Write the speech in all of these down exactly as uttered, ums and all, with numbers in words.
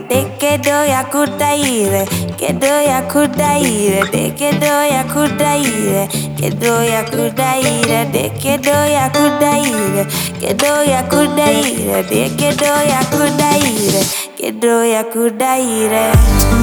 Kedo ya kudaire, kedo ya kudaire, de kedo ya kudaire, kedo ya kudaire, de kedo ya kudaire, kedo ya kudaire, de kedo ya kudaire, kedo ya kudaire.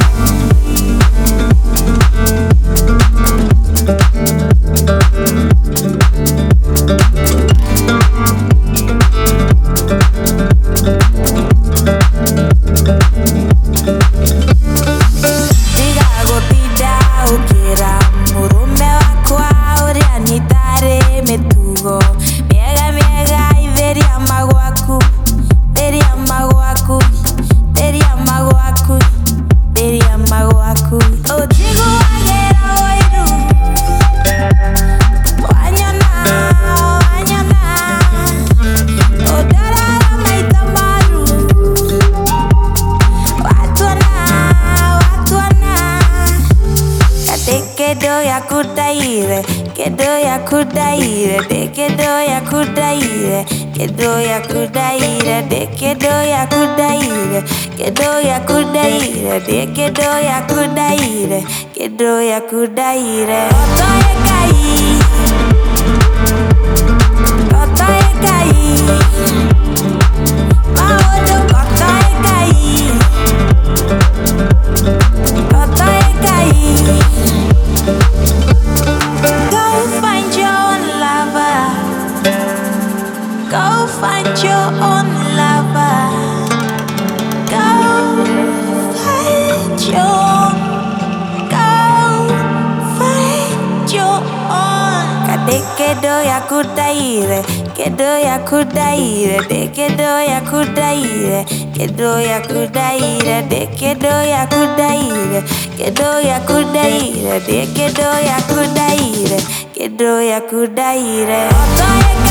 Kedo ya kudaire, kedo ya kudaire, de kedo ya kudaire, kedo ya kudaire, de kedo ya kudaire, kedo ya kudaire, de kedo ya kudaire, kedo ya kudaire. Otoye kai, otoye kai, maodo otoye kai, otoye kai. Go find your own lover. Go find your, go find your own. Kade kedo ya kudaire, kedo ya kudaire, de kedo ya kudaire, kedo ya kudaire, de kedo ya kudaire, kedo ya kudaire, de kedo ya kudaire, kedo ya kudaire.